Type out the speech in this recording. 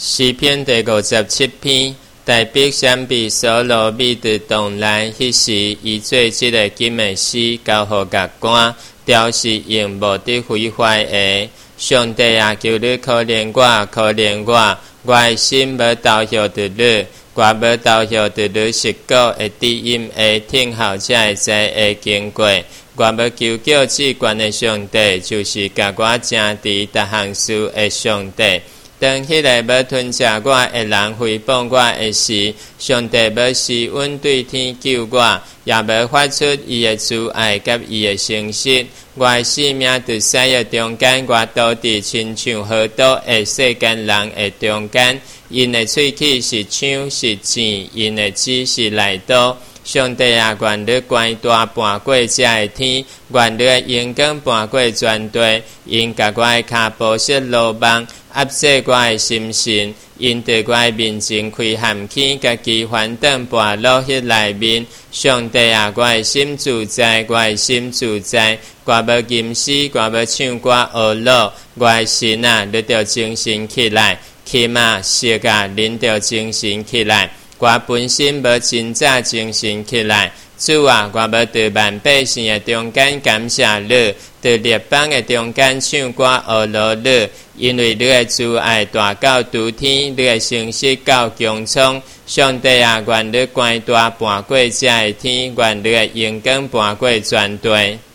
诗篇第57篇，大笔闪笔所罗米的动来，迄时伊做即个金的诗，交互乐官，雕是用无得毁坏的。上帝啊，求你可怜我，可怜我，我的心无投降伫你，我无投降伫你实果的低音的听候才会知会经过。我要求救至悬的上帝，就是甲我正直逐项事的上帝。当迄个要吞食我的人诽谤我的时，上帝要施恩对天救我，也要发出伊的慈爱甲伊的诚实。我的性命伫西的中间，我倒伫亲像河道的世间人的中间。因的喙齿是枪是箭，因的指是来刀。上帝啊，愿你关大搬过这的天，愿你的阳光搬过全地，因甲我的脚步设路网，压制我的心神，因对我的面前开含起，家己反转跋落迄内面。上帝啊，我的心自在，我的心自在，我要吟诗，我要唱歌学乐，我的心啊，你着精神起来，气啊色啊，恁着精神起来。我本身无真早精神起来，主啊，我要伫万百姓的中间感谢你，伫列邦的中间唱歌学乐你，因为你的慈爱大到诸天，你的诚实到穹苍。上帝啊，愿你关大搬过这的天，愿你的阳光搬过全地。